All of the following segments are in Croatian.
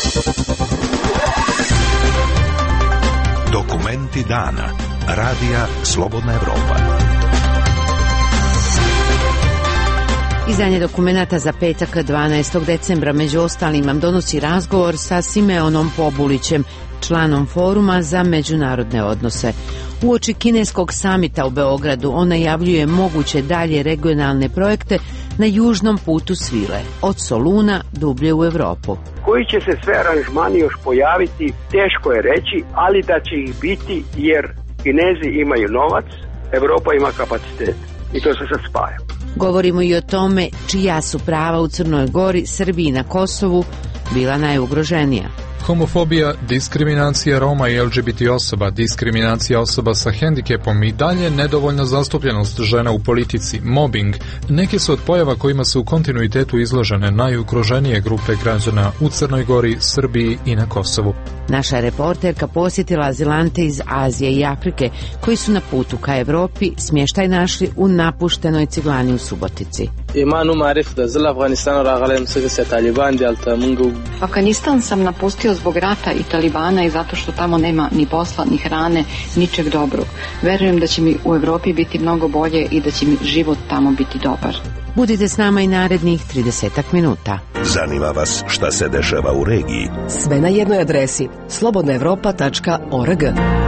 Dokumenti dana. Radija Slobodna Evropa. Izdanje dokumenata za petak 12. decembra među ostalim vam donosi razgovor sa Simeonom Pobulićem, članom Foruma za međunarodne odnose. Uoči kineskog samita u Beogradu on najavljuje moguće dalje regionalne projekte na južnom putu svile, od Soluna dublje u Evropu. Koji će se sve aranžmani još pojaviti, teško je reći, ali da će ih biti jer Kinezi imaju novac, Evropa ima kapacitet i to se sad spaja. Govorimo i o tome čija su prava u Crnoj Gori, Srbiji i na Kosovu bila najugroženija. Homofobija, diskriminacija Roma i LGBT osoba, diskriminacija osoba sa hendikepom i dalje nedovoljna zastupljenost žena u politici, mobbing, neke su od pojava kojima su u kontinuitetu izložene najugroženije grupe građana u Crnoj Gori, Srbiji i na Kosovu. Naša reporterka posjetila azilante iz Azije i Afrike koji su na putu ka Evropi smještaj našli u napuštenoj ciglani u Subotici. Afganistan sam napustio zbog rata i Talibana i zato što tamo nema ni posla, ni hrane, ničeg dobrog. Verujem da će mi u Evropi biti mnogo bolje i da će mi život tamo biti dobar. Budite s nama i narednih 30 minuta. Zanima vas šta se dešava u regiji? Sve na jednoj adresi slobodnaevropa.org.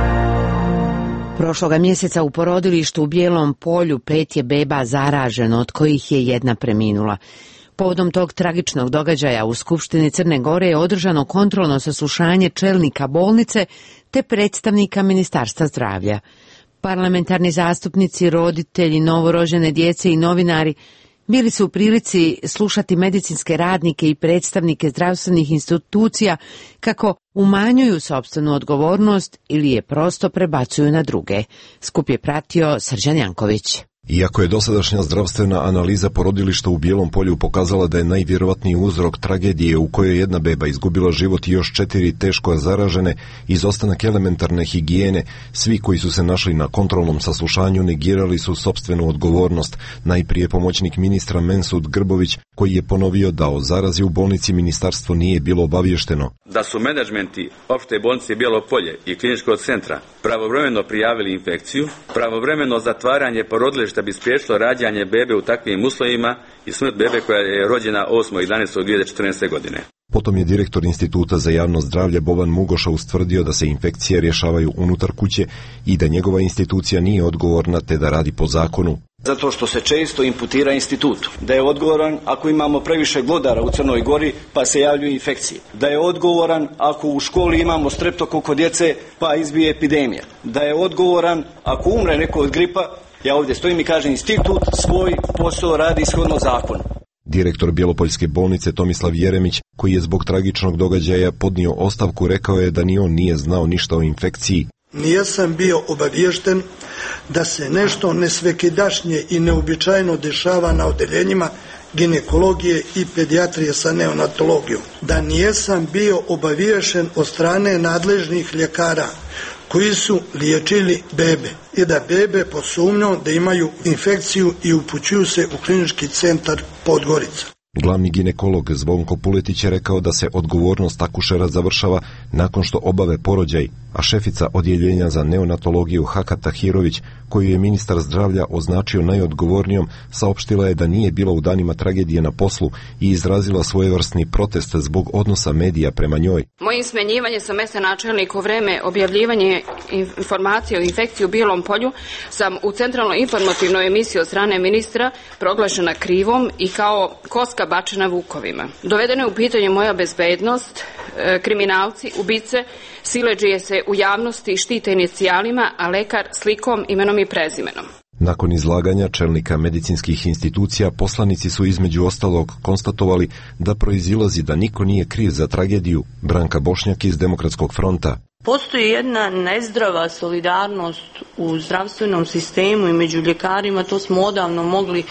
Prošloga mjeseca u porodilištu u Bijelom Polju 5 je beba zaraženo, od kojih je jedna preminula. Povodom tog tragičnog događaja u Skupštini Crne Gore je održano kontrolno saslušanje čelnika bolnice te predstavnika Ministarstva zdravlja. Parlamentarni zastupnici, roditelji, novorođene djece i novinari bili su u prilici slušati medicinske radnike i predstavnike zdravstvenih institucija kako umanjuju sopstvenu odgovornost ili je prosto prebacuju na druge. Skup je pratio Srđan Janković. Iako je dosadašnja zdravstvena analiza porodilišta u Bijelom Polju pokazala da je najvjerovatniji uzrok tragedije u kojoj jedna beba izgubila život i još 4 teško zaražene, izostanak elementarne higijene, svi koji su se našli na kontrolnom saslušanju negirali su sopstvenu odgovornost. Najprije pomoćnik ministra Mensud Grbović, koji je ponovio da o zarazi u bolnici ministarstvo nije bilo obavješteno. Da su menadžmenti opšte bolnice Bijelo Polje i kliničkog centra pravovremeno prijavili infekciju, pravovremeno zatvaranje porodilišta bi spriječilo rađanje bebe u takvim uslovima i smrt bebe koja je rođena 8.11.2014. godine. Potom je direktor Instituta za javno zdravlje Boban Mugoša ustvrdio da se infekcije rješavaju unutar kuće i da njegova institucija nije odgovorna te da radi po zakonu. Zato što se često imputira institutu. Da je odgovoran ako imamo previše glodara u Crnoj Gori pa se javljaju infekcije. Da je odgovoran ako u školi imamo streptokok kod djece pa izbije epidemija. Da je odgovoran ako umre neko od gripa, ja ovdje stojim i kažem institut svoj posao radi shodno zakonu. Direktor Bjelopoljske bolnice Tomislav Jeremić, koji je zbog tragičnog događaja podnio ostavku, rekao je da ni on nije znao ništa o infekciji. Nisam bio obaviješten da se nešto nesvekidašnje i neobičajno dešava na odeljenjima ginekologije i pedijatrije sa neonatologijom. Da nisam bio obaviješten od strane nadležnih ljekara koji su liječili bebe i da bebe pod sumnjom da imaju infekciju i upućuju se u klinički centar Podgorica. Glavni ginekolog Zvonko Puletić je rekao da se odgovornost akušera završava nakon što obave porođaj, a šefica odjeljenja za neonatologiju Haka Tahirović, koju je ministar zdravlja označio najodgovornijom, saopštila je da nije bila u danima tragedije na poslu i izrazila svojevrsni protest zbog odnosa medija prema njoj. Mojim smenjivanje sa mesta načelnika u vreme objavljivanje informacije o infekciji u Bijelom Polju sam u centralnoj informativnoj emisiji od strane ministra proglašena krivom i kao koska bačena vukovima. Dovedena je u pitanje moja bezbednost, kriminalci, ubice, siledžije se u javnosti štite inicijalima, a lekar slikom, imenom i prezimenom. Nakon izlaganja čelnika medicinskih institucija, poslanici su između ostalog konstatovali da proizilazi da niko nije kriv za tragediju. Branka Bošnjak iz Demokratskog fronta. Postoji jedna nezdrava solidarnost u zdravstvenom sistemu i među ljekarima, to smo odavno mogli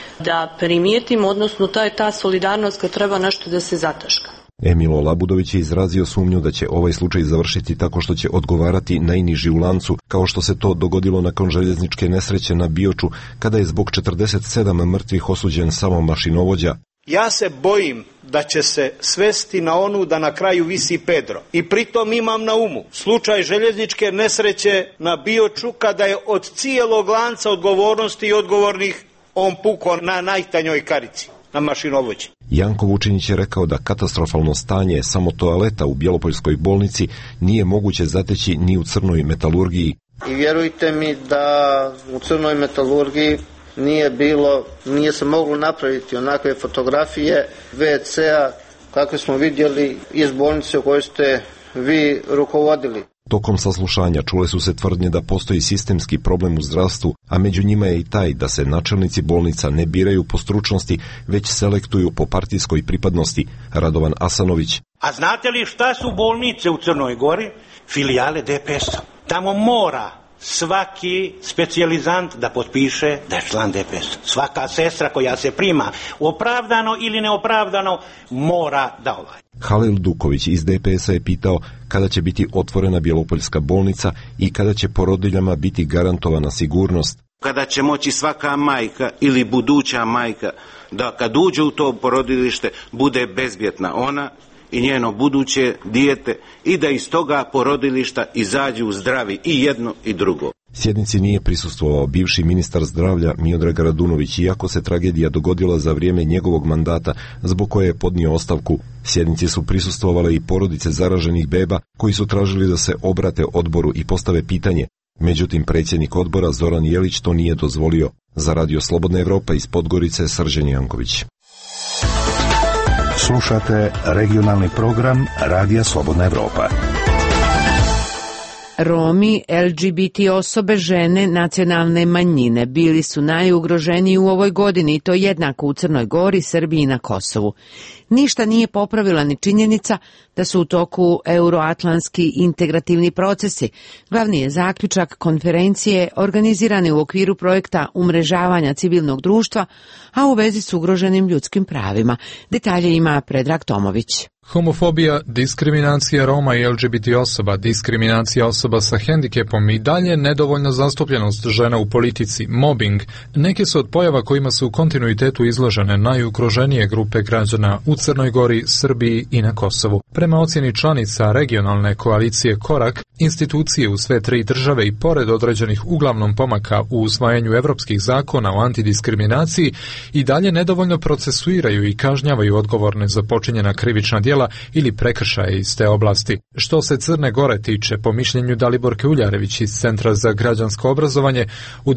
da primijetimo, odnosno ta solidarnost kad treba nešto da se zataška. Emilo Labudović je izrazio sumnju da će ovaj slučaj završiti tako što će odgovarati najniži u lancu, kao što se to dogodilo nakon željezničke nesreće na Bioču, kada je zbog 47 mrtvih osuđen samo mašinovođa. Ja se bojim da će se svesti na onu da na kraju visi Pedro. I pritom imam na umu slučaj željezničke nesreće na Bioču, kada je od cijelog lanca odgovornosti i odgovornih on pukao na najtanjoj karici, na mašinovođi. Janko Vučinić je rekao da katastrofalno stanje samo toaleta u Bjelopoljskoj bolnici nije moguće zateći ni u crnoj metalurgiji. I vjerujte mi da u crnoj metalurgiji nije se moglo napraviti onakve fotografije WC-a kakve smo vidjeli iz bolnice u kojoj ste vi rukovodili. Tokom saslušanja čule su se tvrdnje da postoji sistemski problem u zdravstvu, a među njima je i taj da se načelnici bolnica ne biraju po stručnosti, već selektuju po partijskoj pripadnosti. Radovan Asanović. A znate li šta su bolnice u Crnoj Gori? Filijale DPS-a. Tamo mora svaki specijalizant da potpiše da je član DPS. Svaka sestra koja se prima, opravdano ili neopravdano, mora da Halil Duković iz DPS-a je pitao kada će biti otvorena Bjelopoljska bolnica i kada će porodiljama biti garantovana sigurnost. Kada će moći svaka majka ili buduća majka da kad uđe u to porodilište bude bezbjetna ona i njeno buduće dijete i da iz toga porodilišta izađu zdravi i jedno i drugo. Sjednici nije prisustvovao bivši ministar zdravlja Miodrag Radunović, iako se tragedija dogodila za vrijeme njegovog mandata, zbog koje je podnio ostavku. Sjednici su prisustvovale i porodice zaraženih beba koji su tražili da se obrate odboru i postave pitanje. Međutim, predsjednik odbora Zoran Jelić to nije dozvolio. Za Radio Slobodna Evropa iz Podgorice, Srđan Janković. Slušate regionalni program Radija Slobodna Evropa. Romi, LGBT osobe, žene, nacionalne manjine bili su najugroženiji u ovoj godini i to jednako u Crnoj Gori, Srbiji i na Kosovu. Ništa nije popravila ni činjenica da su u toku euroatlantski integrativni procesi. Glavni je zaključak konferencije organizirane u okviru projekta umrežavanja civilnog društva, a u vezi s ugroženim ljudskim pravima. Detalje ima Predrag Tomović. Homofobija, diskriminacija Roma i LGBT osoba, diskriminacija osoba sa hendikepom i dalje nedovoljna zastupljenost žena u politici, mobbing, neke su od pojava kojima su u kontinuitetu izložene najugroženije grupe građana u Crnoj Gori, Srbiji i na Kosovu. Prema ocjeni članica regionalne koalicije Korak, institucije u sve tri države i pored određenih uglavnom pomaka u usvajanju evropskih zakona o antidiskriminaciji i dalje nedovoljno procesuiraju i kažnjavaju odgovorne za počinjena krivična djela ili prekršaje iz te oblasti. Što se Crne Gore tiče, po mišljenju Daliborke Uljarević iz Centra za građansko obrazovanje, u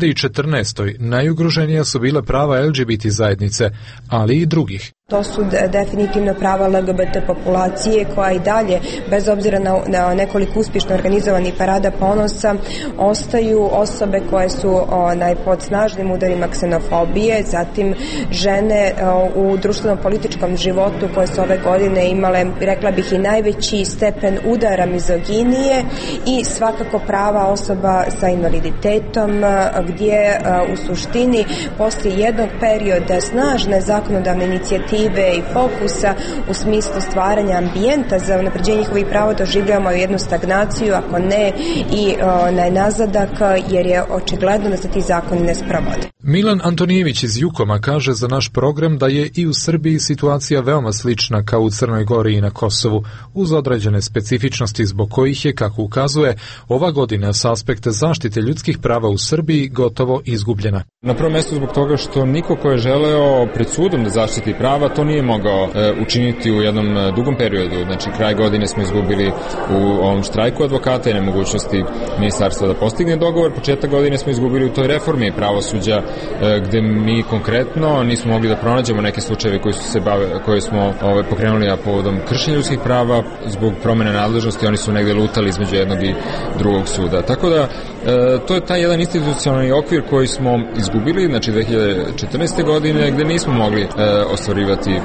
2014. najugroženija su bile prava LGBT zajednice, ali i drugih. To su definitivno prava LGBT populacije koja i dalje, bez obzira na nekoliko uspješno organizovanih parada ponosa, ostaju osobe koje su pod snažnim udarima ksenofobije, zatim žene u društveno-političkom životu koje su ove godine imale, rekla bih, i najveći stepen udara mizoginije i svakako prava osoba sa invaliditetom, gdje u suštini poslije jednog perioda snažne zakonodavne inicijative i fokusa u smislu stvaranja ambijenta za unapređenje njihovih prava doživljavamo jednu stagnaciju, ako ne i nazadak, jer je očigledno da se ti zakoni ne sprovode. Milan Antonijević iz Jukoma kaže za naš program da je i u Srbiji situacija veoma slična kao u Crnoj Gori i na Kosovu, uz određene specifičnosti zbog kojih je, kako ukazuje, ova godina s aspekta zaštite ljudskih prava u Srbiji gotovo izgubljena. Na prvom mjestu zbog toga što niko ko je želeo pred sudom da zaštiti prava to nije mogao učiniti u jednom dugom periodu. Znači, kraj godine smo izgubili u ovom štrajku advokata i nemogućnosti ministarstva da postigne dogovor. Početak godine smo izgubili u toj reformi pravosuđa, gde mi konkretno nismo mogli da pronađemo neke slučajeve koje smo pokrenuli a povodom kršenja ljudskih prava zbog promjene nadležnosti. Oni su negde lutali između jednog i drugog suda. Tako da to je taj jedan institucionalni okvir koji smo izgubili, znači 2014. godine, gde nismo mogli ostvarivati pravo.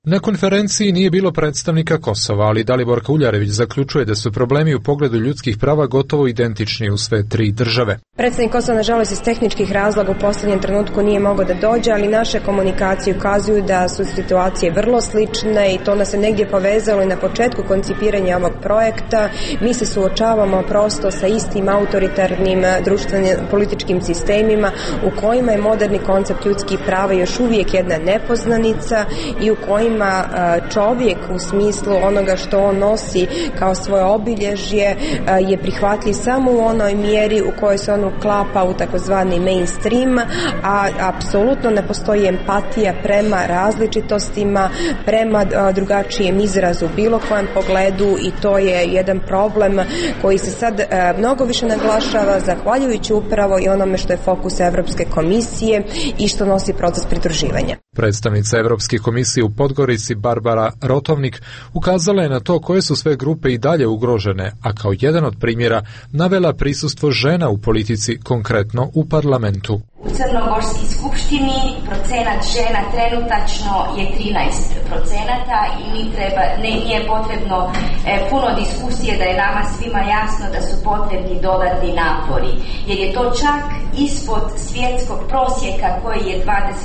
Na konferenciji nije bilo predstavnika Kosova, ali Daliborka Uljarević zaključuje da su problemi u pogledu ljudskih prava gotovo identični u sve tri države. Predstavnik Kosova, nažalost, iz tehničkih razloga u posljednjem trenutku nije mogao da dođe, ali naše komunikacije ukazuju da su situacije vrlo slične i to nas se negdje povezalo i na početku koncipiranja ovog projekta. Mi se suočavamo prosto sa istim autoritarnim društvenim političkim sistemima u kojima je moderni koncept ljudskih prava još uvijek jedna nepoznanica i u kojima čovjek u smislu onoga što on nosi kao svoje obilježje je prihvatljiv samo u onoj mjeri u kojoj se on uklapa u takozvani mainstream, a apsolutno ne postoji empatija prema različitostima, prema drugačijem izrazu u bilo kojem pogledu i to je jedan problem koji se sad mnogo više naglašava zahvaljujući upravo i onome što je fokus Evropske komisije i što nosi proces pridruživanja. Predstavnica Evropske komisije u Podgorici Barbara Rotovnik ukazala je na to koje su sve grupe i dalje ugrožene, a kao jedan od primjera navela prisustvo žena u politici, konkretno u parlamentu. U Crnogorskoj skupštini procenat žena trenutačno je 13% i nije potrebno puno diskusije da je nama svima jasno da su potrebni dodatni napori, jer je to čak ispod svjetskog prosjeka koji je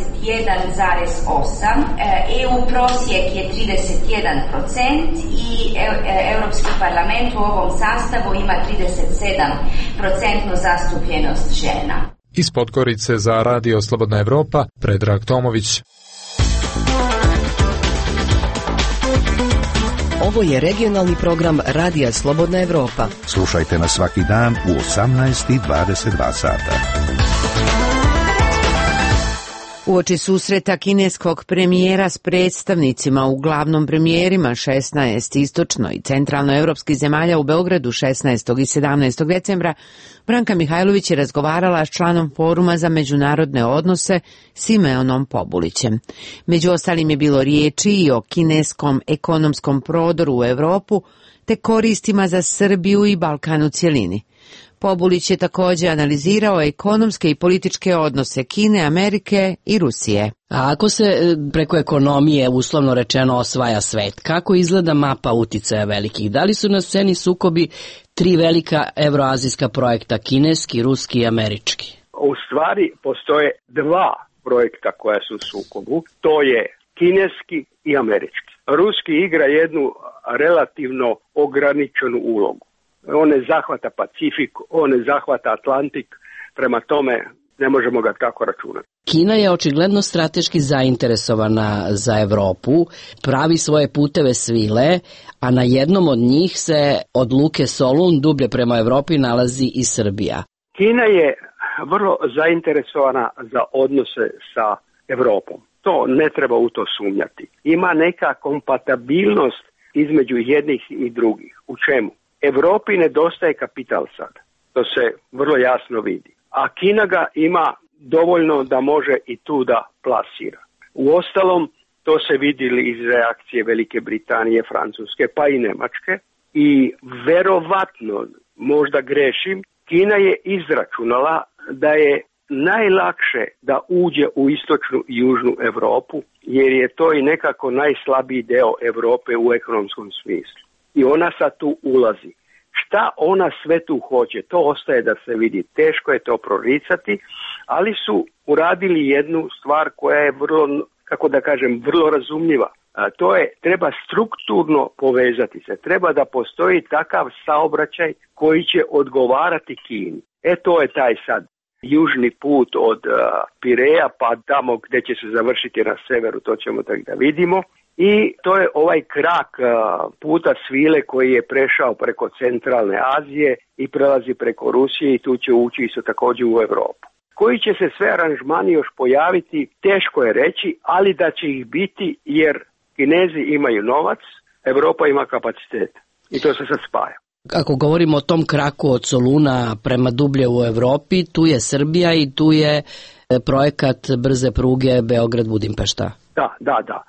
21,8%, EU prosjek je 31% i Europski parlament u ovom sastavu ima 37% zastupljenost žena. Iz Podgorice za Radio Slobodna Evropa, Predrag Tomović. Ovo je regionalni program Radija Slobodna Evropa. Slušajte nas svaki dan u 18:22 sata. Uoči susreta kineskog premijera s predstavnicima, uglavnom premijerima 16 istočno i centralnoevropskih zemalja u Beogradu 16. i 17. decembra, Branka Mihajlović je razgovarala s članom Foruma za međunarodne odnose Simeonom Pobulićem. Među ostalim je bilo riječi i o kineskom ekonomskom prodoru u Europu te koristima za Srbiju i Balkan u cjelini. Pobulić je također analizirao ekonomske i političke odnose Kine, Amerike i Rusije. A ako se preko ekonomije, uslovno rečeno, osvaja svet, kako izgleda mapa uticaja velikih? Da li su na sceni sukobi tri velika evroazijska projekta, kineski, ruski i američki? U stvari postoje dva projekta koja su u sukobu, to je kineski i američki. Ruski igra jednu relativno ograničenu ulogu. On ne zahvata Pacifik, on ne zahvata Atlantik, prema tome ne možemo ga tako računati. Kina je očigledno strateški zainteresovana za Europu, pravi svoje puteve svile, a na jednom od njih se od luke Solun dublje prema Europi nalazi i Srbija. Kina je vrlo zainteresovana za odnose sa Europom. To ne treba u to sumnjati. Ima neka kompatibilnost između jednih i drugih. U čemu? Europi nedostaje kapital sad. To se vrlo jasno vidi. A Kina ga ima dovoljno da može i tu da plasira. Uostalom, to se vidjeli iz reakcije Velike Britanije, Francuske pa i Njemačke i verovatno, možda grešim, Kina je izračunala da je najlakše da uđe u istočnu i južnu Europu, jer je to i nekako najslabiji deo Europe u ekonomskom smislu. I ona sad tu ulazi. Šta ona sve tu hoće, to ostaje da se vidi. Teško je to proricati, ali su uradili jednu stvar koja je vrlo, kako da kažem, vrlo razumljiva. To je, treba strukturno povezati se. Treba da postoji takav saobraćaj koji će odgovarati Kini. To je taj sad južni put od Pireja pa tamo gdje će se završiti na severu, to ćemo tako da vidimo. I to je ovaj krak puta svile koji je prešao preko centralne Azije i prelazi preko Rusije i tu će ući isto također u Europu. Koji će se sve aranžmani još pojaviti, teško je reći, ali da će ih biti jer Kinezi imaju novac, Europa ima kapacitet i to se sad spaja. Ako govorimo o tom kraku od Soluna prema dublje u Europi, tu je Srbija i tu je projekat brze pruge Beograd-Budimpešta. Da.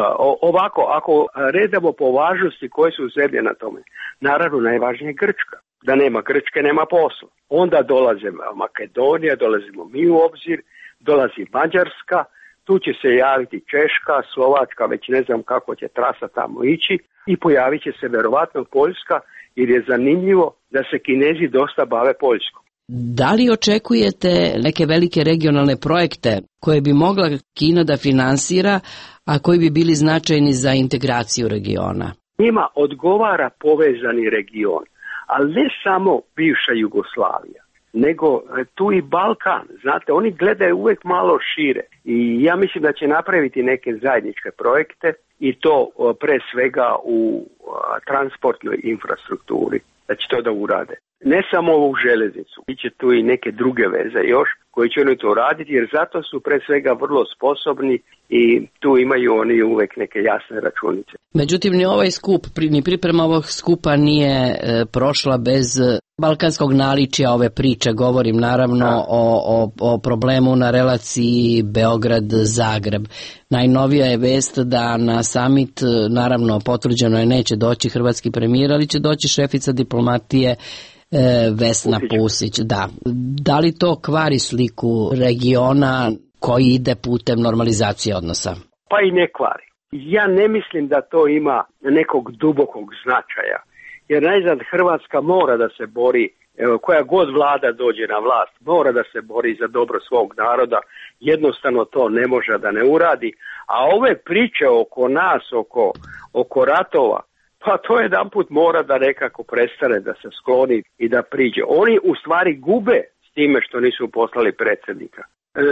Ovako, ako redamo po važnosti koje su zemlje na tome, naravno najvažnije je Grčka. Da nema Grčke, nema posla. Onda dolaze Makedonija, dolazimo mi u obzir, dolazi Mađarska, Tu će se javiti Češka, Slovačka, već ne znam kako će trasa tamo ići i pojavit će se verovatno Poljska, jer je zanimljivo da se Kinezi dosta bave Poljskom. Da li očekujete neke velike regionalne projekte koje bi mogla Kina da finansira, a koji bi bili značajni za integraciju regiona? Njima odgovara povezani region, ali ne samo bivša Jugoslavija, nego tu i Balkan. Znate, oni gledaju uvijek malo šire i ja mislim da će napraviti neke zajedničke projekte i to pre svega u transportnoj infrastrukturi, da će to da urade. Ne samo ovu železnicu, bit će tu i neke druge veze još koji će oni to raditi, jer zato su pre svega vrlo sposobni i tu imaju oni uvek neke jasne računice. Međutim, ni ovaj skup, ni priprema ovog skupa nije prošla bez balkanskog naličja ove priče. Govorim naravno o problemu na relaciji Beograd-Zagreb. Najnovija je vest da na summit, naravno potvrđeno je, neće doći hrvatski premijer, ali će doći šefica diplomatije Vesna Pusić. Da li to kvari sliku regiona koji ide putem normalizacije odnosa? Pa i ne kvari. Ja ne mislim da to ima nekog dubokog značaja, jer najzad Hrvatska mora da se bori, koja god vlada dođe na vlast, mora da se bori za dobro svog naroda, jednostavno to ne može da ne uradi, a ove priče oko nas, oko ratova, pa to jedanput mora da nekako prestane, da se skloni i da priđe. Oni u stvari gube s time što nisu poslali predsjednika.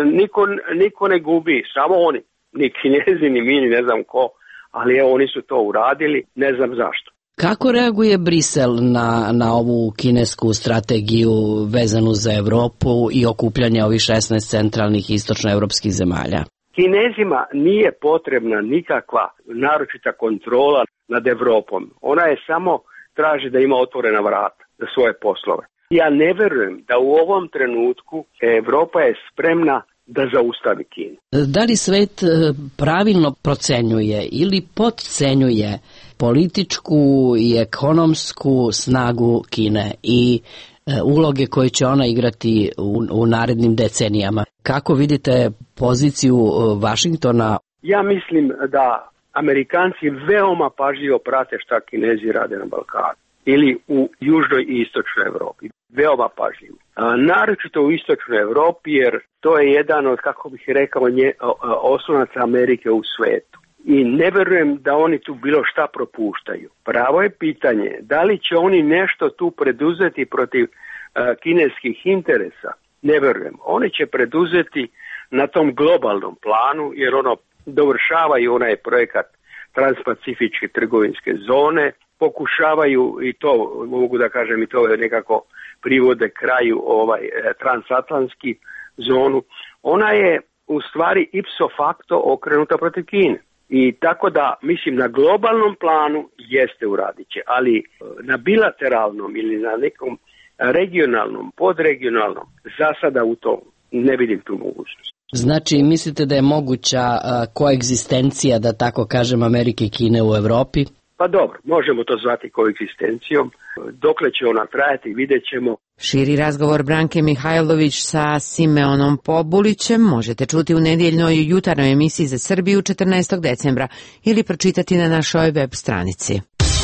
Niko ne gubi, samo oni. Ni Kinezi, ni mi, ni ne znam ko, ali evo oni su to uradili, ne znam zašto. Kako reaguje Brisel na ovu kinesku strategiju vezanu za Evropu i okupljanje ovih 16 centralnih istočnoevropskih zemalja? Kinezima nije potrebna nikakva naročita kontrola nad Evropom. Ona je samo traži da ima otvorena vrata za svoje poslove. Ja ne verujem da u ovom trenutku Evropa je spremna da zaustavi Kinu. Da li svet pravilno procenjuje ili podcenjuje političku i ekonomsku snagu Kine i uloge koje će ona igrati u narednim decenijama? Kako vidite poziciju Vašingtona? Ja mislim da Amerikanci veoma pažljivo prate šta Kinezi rade na Balkanu ili u južnoj i istočnoj Evropi. Veoma pažljivo. Naročito u istočnoj Evropi, jer to je jedan od, kako bih rekao, oslonaca Amerike u svetu. I ne verujem da oni tu bilo šta propuštaju. Pravo je pitanje da li će oni nešto tu preduzeti protiv kineskih interesa. Ne verujem. Oni će preduzeti na tom globalnom planu, jer dovršavaju onaj projekat transpacifičke trgovinske zone, pokušavaju i to, mogu da kažem, i to nekako privode kraju transatlantski zonu. Ona je u stvari ipso facto okrenuta protiv Kine. I tako da, mislim, na globalnom planu jeste uradit će, ali na bilateralnom ili na nekom regionalnom, podregionalnom, za sada u to ne vidim tu mogućnost. Znači, mislite da je moguća koegzistencija, da tako kažem, Amerike i Kine u Evropi? Pa dobro, možemo to zvati koegzistencijom. Dokle će ona trajati, vidjet ćemo. Širi razgovor Branke Mihajlović sa Simeonom Pobulićem možete čuti u nedjeljnoj jutarnjoj emisiji za Srbiju 14. decembra ili pročitati na našoj web stranici.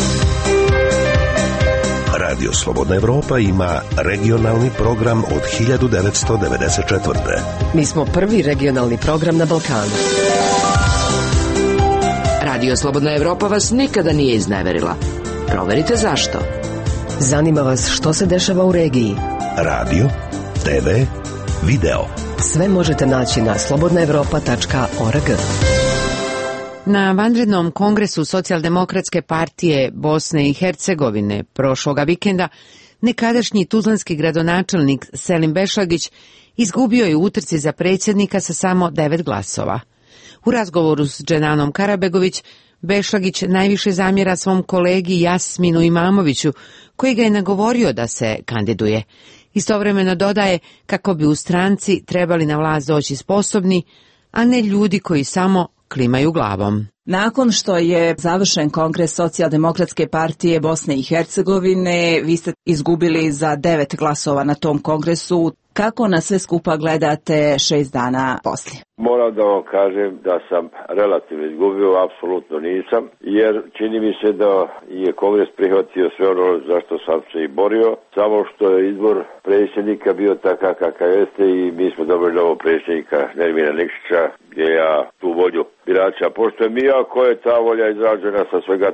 Radio Slobodna Evropa ima regionalni program od 1994. Mi smo prvi regionalni program na Balkanu. Radio Slobodna Evropa vas nikada nije izneverila. Proverite zašto. Zanima vas što se dešava u regiji. Radio, TV, video. Sve možete naći na slobodnaevropa.org. Na vanrednom kongresu Socijaldemokratske partije Bosne i Hercegovine prošloga vikenda nekadašnji tuzlanski gradonačelnik Selim Bešlagić izgubio je u utrci za predsjednika sa samo 9 glasova. U razgovoru s Dženanom Karabegović, Bešlagić najviše zamjera svom kolegi Jasminu Imamoviću, koji ga je nagovorio da se kandiduje. Istovremeno dodaje kako bi u stranci trebali na vlast doći sposobni, a ne ljudi koji samo klimaju glavom. Nakon što je završen kongres Socijaldemokratske partije Bosne i Hercegovine, vi ste izgubili za 9 glasova na tom kongresu. Kako na sve skupa gledate 6 dana poslije? Moram da vam kažem da sam relativno izgubio, apsolutno nisam, jer čini mi se da je Kongres prihvatio sve ono zašto sam se i borio, samo što je izbor predsjednika bio takav kakav jeste i mi smo dobili novog predsjednika Nermina Nikšića, gdje ja tu volju birača poštujem, iako je ta volja izražena sa svega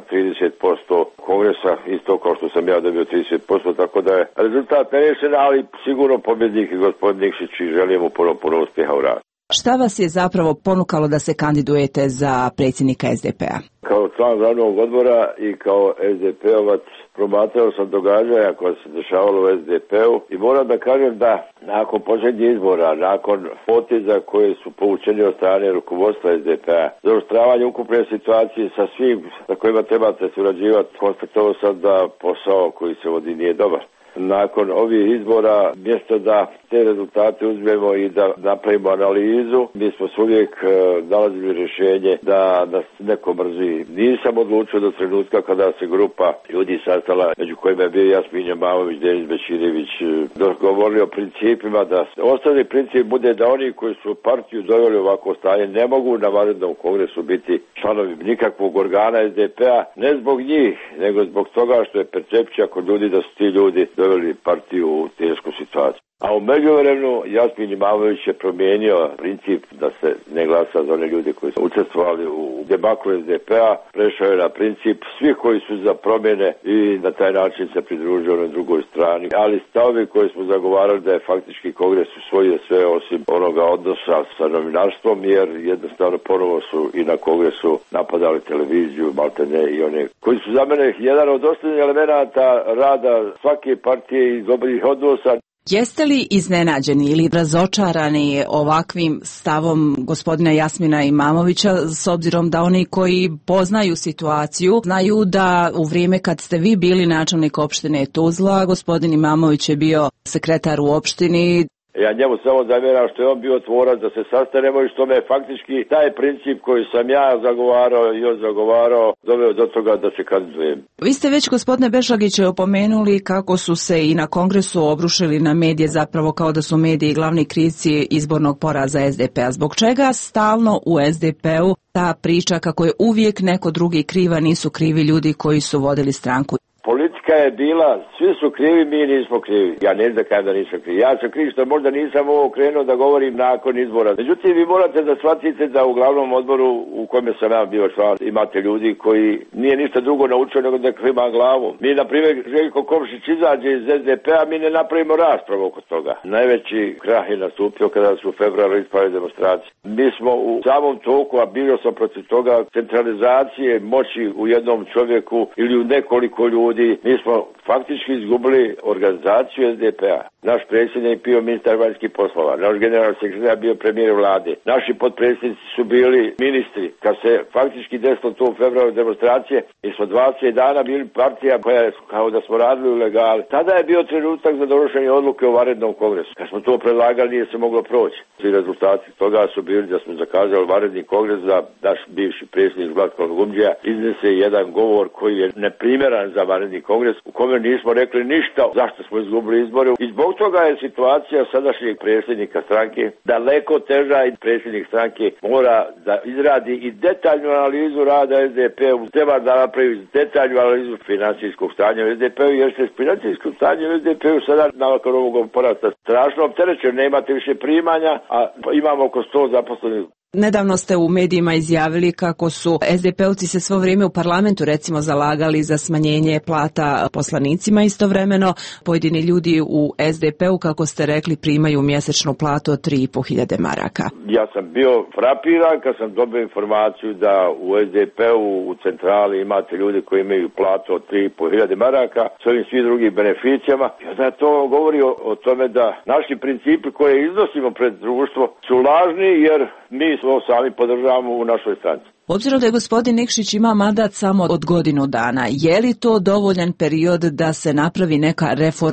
30% Kongresa, isto kao što sam ja dobio 30%, tako da je rezultat nerešen, ali sigurno pobjednik je gospodin Nikšić i želim mu puno uspjeha u radu. Šta vas je zapravo ponukalo da se kandidujete za predsjednika SDP-a? Kao član glavnog odbora i kao SDP-ovac promatrao sam događaja koja se dešavalo u SDP-u i moram da kažem da nakon posljednjih izbora, nakon poteza koje su povučeni od strane rukovodstva SDP-a, zaoštravanje ukupne situacije sa svim sa kojima trebate surađivati, konstatovao sam da posao koji se vodi nije dobar. Nakon ovih izbora, mjesto da te rezultate uzmemo i da napravimo analizu, mi smo se uvijek nalazili rješenje da nas neko mrzi. Nisam odlučio do trenutka kada se grupa ljudi sastala, među kojima je bio Jasmin Jamamović, Denis Bećirević, dogovorili o principima, da osnovni princip bude da oni koji su partiju doveli ovako stanje ne mogu na vanrednom kongresu biti članovi nikakvog organa SDP-a, ne zbog njih, nego zbog toga što je percepcija kod ljudi da su ti ljudi doveli partiju u tešku situaciju. A u međuvremenu Jasmin Jamamović je promijenio princip da se ne glasa za one ljude koji su učestvovali u debaklu SDP-a, prešao je na princip svih koji su za promjene i na taj način se pridružio na drugoj strani. Ali stavovi koji smo zagovarali da je faktički Kongres usvojio sve osim onoga odnosa sa novinarstvom, jer jednostavno ponovo su i na Kongresu napadali televiziju, maltene i one koji su za mene jedan od osnovnih elemenata rada svake partije i dobrih odnosa. Jeste li iznenađeni ili razočarani ovakvim stavom gospodina Jasmina Imamovića, s obzirom da oni koji poznaju situaciju znaju da u vrijeme kad ste vi bili načelnik opštine Tuzla, gospodin Imamović je bio sekretar u opštini? Ja njemu samo zamjeram što je on bio tvorac da se sastanemo i što me faktički taj princip koji sam ja zagovarao i on zagovarao doveo do toga da se kandidujem. Vi ste već, gospodine Bešlagiće, opomenuli kako su se i na kongresu obrušili na medije, zapravo kao da su mediji glavni krivci izbornog poraza SDP-a. Zbog čega stalno u SDP-u ta priča kako je uvijek neko drugi kriva, nisu krivi ljudi koji su vodili stranku? Politika je bila, svi su krivi, mi nismo krivi. Ja ne znam kada nisam krivi. Ja sam kriv što možda nisam ovo krenuo da govorim nakon izbora. Međutim, vi morate da shvatite da u glavnom odboru u kojem sam ja bio član imate ljudi koji nije ništa drugo naučio nego da klima glavom. Mi, na primjer, Željko Komšić izađe iz SDP-a, mi ne napravimo raspravu oko toga. Najveći krah je nastupio kada su u februaru ispali demonstracije. Mi smo u samom toku, a bio sam protiv toga, centralizacije moći u jednom čovjeku ili u nekoliko ljudi. Mi smo faktički izgubili organizaciju SDP-a. Naš predsjednik je bio ministar vanjskih poslova, naš generalni sekretar bio premijer vlade, naši potpredsjednici su bili ministri. Kad se faktički desilo to u februaru demonstracije, mi smo 20 dana bili partija koja je kao da smo radili u legali. Tada je bio trenutak za donošenje odluke o vanrednom kongresu. Kad smo to predlagali, nije se moglo proći. Svi rezultati toga su bili da smo zakazali vanredni kongres da naš bivši predsjednik Zlatko Lugumđija iznese jedan govor koji je neprimjeran za vanredni kongres, u kome nismo rekli ništa zašto smo izgubili izbore. I zbog toga je situacija sadašnjeg predsjednika stranke daleko teža i predsjednik stranke mora da izradi i detaljnu analizu rada SDP-u. Treba da napravi detaljnu analizu financijskog stanja u SDP-u, jer se financijsko stanje u SDP-u sada nakon ovog porasta strašno opterećeno. Nemate više primanja, a imamo oko 100 zaposlenih. Nedavno ste u medijima izjavili kako su SDP-ovci se svo vrijeme u parlamentu recimo zalagali za smanjenje plata poslanicima, istovremeno pojedini ljudi u SDP-u, kako ste rekli, primaju mjesečnu platu od 3.500 maraka. Ja sam bio frapiran kad sam dobio informaciju da u SDP-u u centrali imate ljudi koji imaju platu od 3.500 maraka s ovim svim drugim beneficijama. Da to govori o tome da naši principi koje iznosimo pred društvo su lažni, jer mi smo sami podržavamo u našoj stranci. Obzirom da je gospodin Nikšić ima mandat samo od godinu dana, je li to dovoljan period da se napravi neka reforma?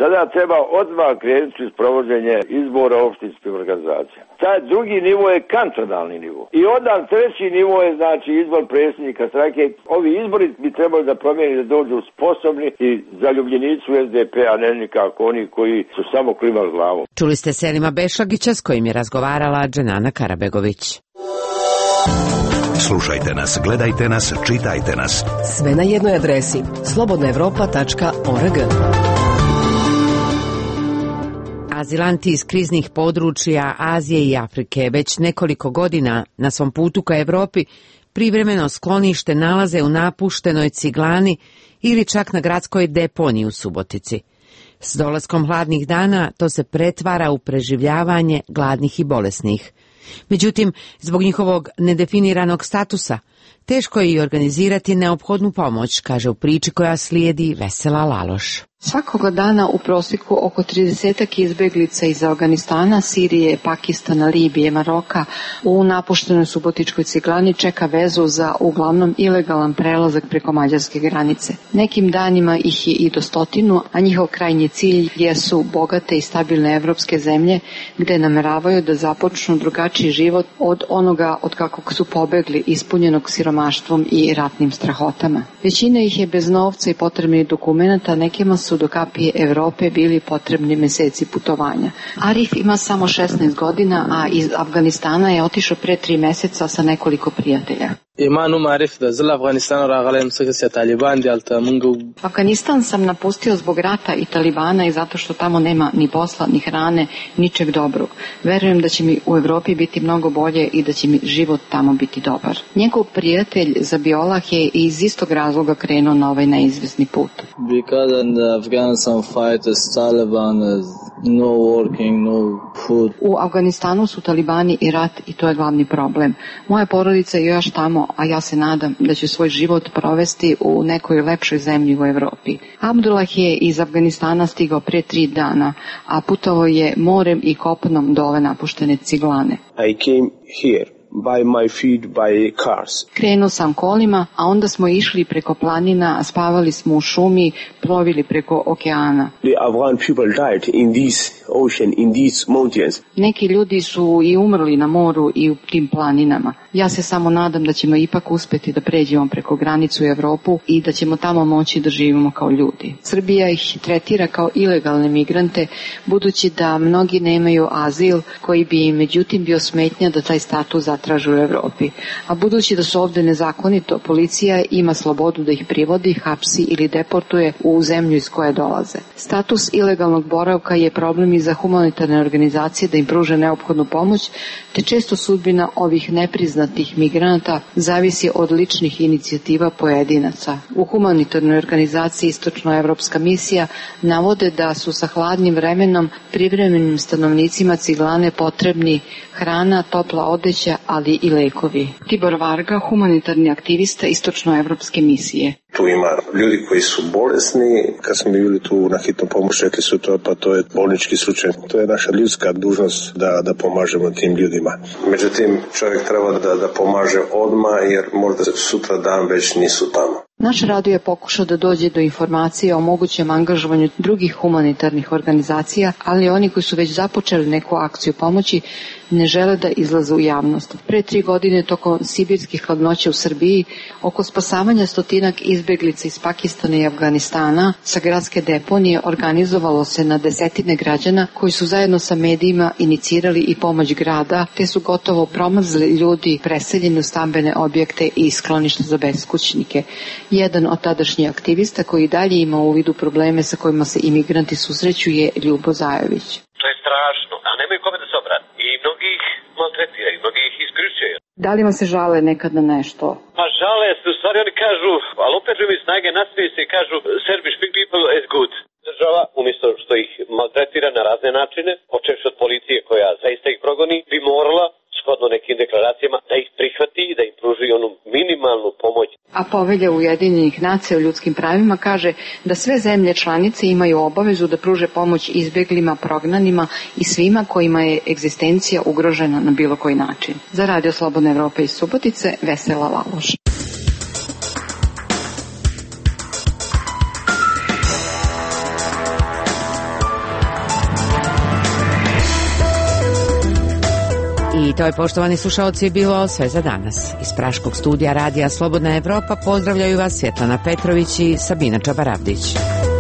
Sada treba odmah krenuti s provođenje izbora opštinskih organizacija. Taj drugi nivo je kantonalni nivo. I onda treći nivo je znači izbor predsjednika stranke. Ovi izbori bi trebali da promijeni da dođu sposobni i zaljubljenici u SDP, a ne nikako oni koji su samo klimali glavom. Čuli ste Selima Bešlagića s kojim je razgovarala Dženana Karabegović. Slušajte nas, gledajte nas, čitajte nas. Sve na jednoj adresi slobodnaevropa.org. Azilanti iz kriznih područja Azije i Afrike već nekoliko godina na svom putu ka Evropi privremeno sklonište nalaze u napuštenoj ciglani ili čak na gradskoj deponiji u Subotici. S dolaskom hladnih dana to se pretvara u preživljavanje gladnih i bolesnih. Međutim, zbog njihovog nedefiniranog statusa, teško je i organizirati neophodnu pomoć, kaže u priči koja slijedi Vesela Laloš. Svakoga dana u prosjeku oko 30 izbeglica iz Afganistana, Sirije, Pakistana, Libije, Maroka u napuštenoj Subotičkoj ciglani čeka vezu za uglavnom ilegalan prelazak preko mađarske granice. Nekim danima ih je i do 100, a njihov krajnji cilj jesu bogate i stabilne evropske zemlje gde nameravaju da započnu drugačiji život od onoga od kakvog su pobegli, ispunjenog siromaštvom i ratnim strahotama. Većina ih je bez novca i potrebnih dokumenata, nekima su do kapije Evrope bili potrebni meseci putovanja. Arif ima samo 16 godina, a iz Afganistana je otišao pre 3 meseca sa nekoliko prijatelja. Afganistan sam napustio zbog rata i Talibana i zato što tamo nema ni posla, ni hrane, ničeg dobrog. Verujem da će mi u Evropi biti mnogo bolje i da će mi život tamo biti dobar. Njegov prijatelj Zabiolah je iz istog razloga krenuo na ovaj neizvesni put. U Afganistanu su Talibani i rat i to je glavni problem. Moja porodica je još tamo, a ja se nadam da će svoj život provesti u nekoj lepšoj zemlji u Evropi. Abdullah je iz Afganistana stigao pre 3 dana, a putovao je morem i kopnom do ove napuštene ciglane. I came here by my feet, by cars. Krenuo sam kolima, a onda smo išli preko planina, spavali smo u šumi, plovili preko okeana. The Afghan people died in this ocean, in these mountains. Neki ljudi su i umrli na moru i u tim planinama. Ja se samo nadam da ćemo ipak uspeti da pređemo preko granicu u Evropu i da ćemo tamo moći da živimo kao ljudi. Srbija ih tretira kao ilegalne migrante, budući da mnogi nemaju azil, koji bi im međutim bio smetnja da taj status zatražu u Evropi. A budući da su ovde nezakonito, policija ima slobodu da ih privodi, hapsi ili deportuje u zemlju iz koje dolaze. Status ilegalnog boravka je problem i za humanitarne organizacije da im pruže neophodnu pomoć, te često sudbina ovih nepriznatih migranata zavisi od ličnih inicijativa pojedinaca. U humanitarnoj organizaciji Istočnoevropska misija navode da su sa hladnim vremenom privremenim stanovnicima ciglane potrebni hrana, topla odeća, ali i lekovi. Tibor Varga, humanitarni aktivista Istočnoevropske misije. Tu ima ljudi koji su bolesni, kad smo bili tu na hitnu pomoć, rekli su to, pa to je bolnički slučaj. To je naša ljudska dužnost da pomažemo tim ljudima. Međutim, čovjek treba da pomaže odmah, jer možda sutra dan već nisu tamo. Naš radio je pokušao da dođe do informacije o mogućem angažovanju drugih humanitarnih organizacija, ali oni koji su već započeli neku akciju pomoći ne žele da izlaze u javnost. Pre 3 godine tokom sibirskih hladnoća u Srbiji, oko spasavanja 100 izbeglica iz Pakistana i Afganistana sa gradske deponije organizovalo se na desetine građana koji su zajedno sa medijima inicirali i pomoć grada, te su gotovo promrzli ljudi preseljeni u stambene objekte i skloništa za beskućnike. Jedan od tadašnjih aktivista koji dalje ima u vidu probleme sa kojima se imigranti susreću je Ljubo Zajović. To je strašno, a nemaju kome da se obrati. I mnogi ih maltretiraju, mnogi ih isključuju. Da li vam se žale nekad na nešto? Pa žale se, u stvari oni kažu, ali opet mi snage nasmiju se i kažu Serbian speak people is good. Država, umjesto što ih maltretira na razne načine, počevši od policije koja zaista ih progoni, bi morala shodno nekim deklaracijama da ih prihvati i da im pruži onu minimalnu pomoć. A Povelja Ujedinjenih nacija o ljudskim pravima kaže da sve zemlje članice imaju obavezu da pruže pomoć izbjeglima, prognanima i svima kojima je egzistencija ugrožena na bilo koji način. Za Radio Slobodna Evropa iz Subotice, Vesela Laloš. I to je, poštovani slušalci, bilo sve za danas. Iz praškog studija Radija Slobodna Evropa pozdravljaju vas Svjetlana Petrović i Sabina Čabaravdić.